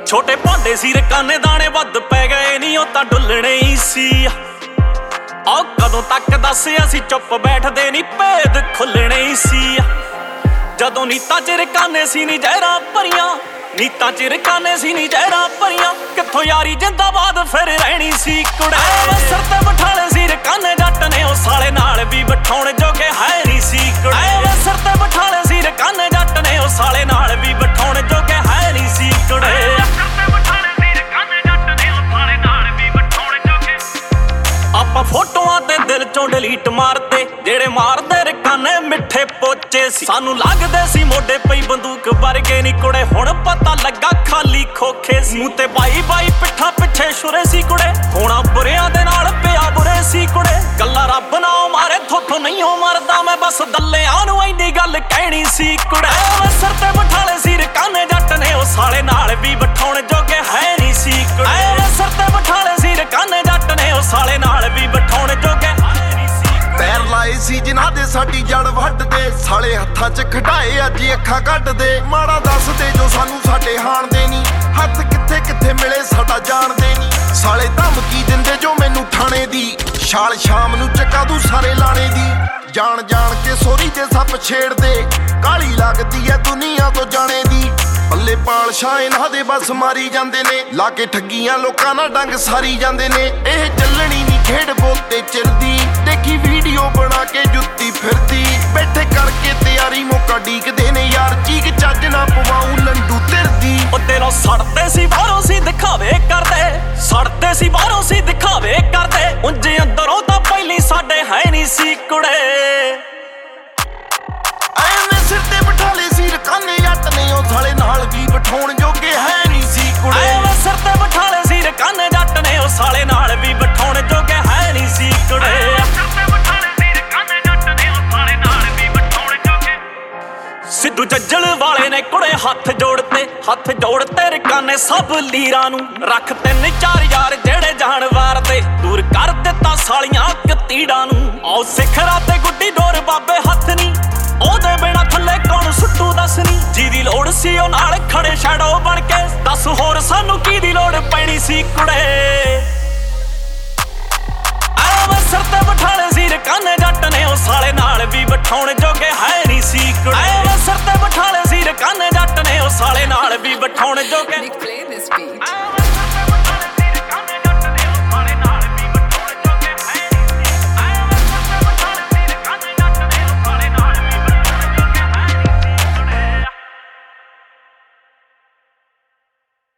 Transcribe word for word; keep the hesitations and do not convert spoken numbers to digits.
ਛੋਟੇ ਭਾਂਡੇ ਸੀ ਰਕਾਨੇ ਦਾਣੇ ਵੱਧ ਪੈ ਗਏ ਨਹੀਂ ਉਹ ਤਾਂ ਡੁੱਲਣੇ ਹੀ ਸੀ। ਆਹ ਕਦੋਂ ਤੱਕ ਦੱਸ ਅਸੀਂ ਚੁੱਪ ਬੈਠਦੇ ਨਹੀਂ ਭੇਦ ਖੁੱਲਣੇ ਹੀ ਸੀ। ਜਦੋਂ ਨੀਤਾਂ ਚ ਰਕਾਨੇ ਸੀ ਨੀ ਜ਼ਹਿਰਾਂ ਭਰੀਆਂ, ਨੀਤਾਂ ਚ ਰਕਾਨੇ ਸੀ ਨੀ ਜ਼ਹਿਰਾਂ ਭਰੀਆਂ, ਕਿੱਥੋਂ ਯਾਰੀ ਜਿੰਦਾਬਾਦ ਫਿਰ ਰਹਿਣੀ ਸੀ ਕੁੜੇ। ਸਿਰ ਤੇ ਬਿਠਾਲੇ ਸੀ ਰਕਾਨੇ ਜੱਟ ਨੇ ਉਹ ਸਾਲੇ ਨਾਲ ਵੀ ਬਿਠਾਉਣ ਜੋਗੇ ਹੈ ਨਹੀਂ ਸੀ ਕੁੜੇ। ਸਿਰ ਤੇ ਬਿਠਾਲੇ ਸੀ ਰਕਾਨੇ ਜੱਟ ਨੇ ਉਹ ਸਾਲੇ ਨਾਲ ਵੀ ਬਿਠਾਉਣ ਜੋਗੇ ਹੈ ਨਹੀਂ ਸੀ ਕੁੜੇ। ਆਪਾਂ ਫੋਟੋਆਂ ਤੇ ਦਿਲ ਚੋਂ ਡਿਲੀਟ ਮਾਰਦੇ, ਜਿਹੜੇ ਮਾਰਦੇ ਰਕਾਨੇ ਮਿੱਠੇ ਪੋਚੇ ਸੀ। ਸਾਨੂੰ ਲੱਗਦੇ ਸੀ ਮੋਢੇ ਪਈ ਬੰਦੂਕ ਵਰਗੇ ਨੀ ਕੁੜੇ, ਹੁਣ ਪਤਾ ਲੱਗਾ ਖਾਲੀ ਖੋਖੇ ਸੀ। ਮੂੰਹ ਤੇ ਬਾਈ ਬਾਈ ਪਿੱਠਾਂ ਪਿੱਛੇ ਛੁਰੇ ਸੀ ਕੁੜੇ, ਹੋਣਾ ਬੁਰਿਆਂ ਦੇ ਨਾਲ ਪਿਆ ਬੁਰੇ ਸੀ ਕੁੜੇ। ਗੱਲਾਂ ਰੱਬ ਨਾ ਮਾਰੇ ਥੋਥੋਂ ਨਹੀਂ ਹੋ ਮਰਦਾ ਮੈਂ, ਬਸ ਦੱਲਿਆਂ ਨੂੰ ਇੰਨੀ ਗੱਲ ਕਹਿਣੀ ਸੀ ਕੁੜੇ। ਸਿਰ ਤੇ ਬਿਠਾਲੇ ਸੀ ਰਕਾਨੇ ਜੱਟ ਨੇ ਉਹ ਸਾਲੇ ਨਾਲ ਵੀ ਬਿਠਾਉਣ ਜੋਗੇ ਹੈ ਨਹੀਂ ਸੀ ਕੁੜੇ। ਸਿਰ ਤੇ ਬਿਠਾਲੇ ਸੀ ਰਕਾਨੇ ਜੱਟ ਨੇ ਉਹ ਸਾਲੇ ਨਾਲ ਵੀ ਬਿਠਾਉਣ ਜੋਗੇ ਹੈ ਨਹੀਂ ਸੀ। ਪੈਰ ਲਾਏ ਸੀ ਜਿਨ੍ਹਾਂ ਦੇ ਸਾਡੀ ਜੜ ਵੱਢਦੇ, ਸਾਲੇ ਹੱਥਾਂ 'ਚ ਖਢਾਏ ਅੱਜ ਅੱਖਾਂ ਕੱਢਦੇ। ਮਾੜਾ ਦੱਸਦੇ ਜੋ ਸਾਨੂੰ ਸਾਡੇ ਹਾਣਦੇ ਨੀ, ਹੱਥ ਕਿੱਥੇ ਕਿੱਥੇ ਮਿਲੇ ਸਾਡਾ ਜਾਣਦੇ ਨੀ। ਸਾਲੇ ਧਮਕੀ ਦਿੰਦੇ ਜੋ ਮੈਨੂੰ ਥਾਣੇ ਦੀ, ਛਾਲ ਸ਼ਾਮ ਨੂੰ ਚੱਕਾ ਦੂ ਸਾਰੇ ਲਾਣੇ ਦੀ। ਜਾਣ ਜਾਣ ਕੇ ਸੋਰੀ ਤੇ ਸੱਪ ਛੇੜਦੇ, ਕਾਲੀ ਲੱਗਦੀ ਐ ਦੁਨੀਆ ਤੋਂ ਜਾਣੇ ਦੀ। ਪੱਲੇ ਪਾਲਸ਼ਾਂ ਇਹਨਾਂ ਦੇ ਬਸ ਮਾਰੀ ਜਾਂਦੇ ਨੇ, ਲਾ ਕੇ ਠੱਗੀਆਂ ਲੋਕਾਂ ਨਾਲ ਡੰਗ ਸਾਰੀ ਜਾਂਦੇ ਨੇ। ਇਹ ਚੱਲਣੀ ਨੀ ਖੇਡ ਬੋਤੇ ਚਿਰਦੀ, ਦੇਖੀ ਵੀਡੀਓ ਬਣਾ ਕੇ ਜੁੱਤੀ ਫਿਰਦੀ। ਬੈਠੇ ਕਰਕੇ ਤਿਆਰੀ ਮੌਕਾ ਡੀਕਦੇ ਨੇ ਯਾਰ, ਚੀਕ ਚੱਜ ਨਾ ਪਵਾਉ ਲੰਡੂ ਤਿਰਦੀ। ਉਹ ਦਿਲੋਂ ਸੜਦੇ ਸੀ ਬਾਹਰੋਂ ਸੀ ਦਿਖਾਵੇ ਕਰਦੇ, ਸੜਦੇ ਸੀ ਬਾਹਰੋਂ ਸੀ ਦਿਖਾਵੇ ਕਰਦੇ, ਉਂਝ ਅੰਦਰੋਂ ਤਾਂ ਪਹਿਲੀ ਸਾਡੇ ਹੈ ਨਹੀਂ ਸੀ ਕੁੜੇ। ਐਵੇਂ ਸਿਰ ਤੇ ਬਿਠਾਲੇ ਸੀ ਰਕਾਨੇ ਜੱਟ ਨੇ ਉਹ ਸਾਲੇ ਨਾਲ ਵੀ ਬਿਠਾਉਣ ਜੋਗੇ ਹੈ ਨਹੀਂ ਸੀ ਕੁੜੇ। ਐਵੇਂ ਸਿਰ ਤੇ ਬਿਠਾਲੇ ਸੀ ਰਕਾਨੇ ਜੱਟ ਨੇ ਉਹ ਸਾਲੇ ਨਾਲ ਵੀ ਬਿਠਾਉਣ ਜੋਗੇ ਹੈ ਨਹੀਂ ਸੀ ਕੁੜੇ। ਸਿੱਧੂ ਜੱਜਲ ਵਾਲੇ ਨੇ ਕੁੜੇ ਹੱਥ ਜੋੜਤੇ, ਹੱਥ ਜੋੜਤੇ ਰਕਾਨੇ ਸਭ ਲੀਰਾਂ ਨੂੰ। ਰੱਖ ਤਿੰਨ ਚਾਰ ਯਾਰ ਜਿਹੜੇ ਜਾਨਵਾਰ ਦੇ, ਦੂਰ ਕਰ ਦਿੱਤਾ ਸਾਲੀਆਂ ਕਤੀੜਾਂ ਨੂੰ। ਆਓ ਸਿਖਰਾਂ ਤੇ ਗੁੱਡੀ ਡੋਰ ਬਾਬੇ ਹੱਥ ਨੀ, ਉਹਦੇ ਬਿਨਾ ਥੱਲੇ ਕੌਣ ਸੁੱਟੂ ਦੱਸ ਨੀ। ਜਿਹਦੀ ਲੋੜ ਸੀ ਉਹ ਨਾਲ ਖੜੇ ਸ਼ੈਡੋ ਬਣ ਕੇ, ਦੱਸ ਹੋਰ ਸਾਨੂੰ ਕੀ ਦੀ ਲੋੜ ਪੈਣੀ ਸੀ ਕੁੜੇ। ਐਵੇਂ ਸਿਰ ਤੇ ਬਿਠਾਲੇ ਸੀ ਰਕਾਨੇ ਜੱਟ ਨੇ ਉਹ ਸਾਲੇ ਨਾਲ ਵੀ ਬਿਠਾਉਣ ਜੋਗੇ ਹੈ ਨਹੀਂ ਸੀ ਕੁੜੇ। ਐਵੇਂ ਸਿਰ ਤੇ ਬਿਠਾਲੇ ਸੀ ਰਕਾਨੇ ਜੱਟ ਨੇ ਉਹ ਸਾਲੇ ਨਾਲ ਵੀ ਬਿਠਾਉਣ ਜੋਗੇ।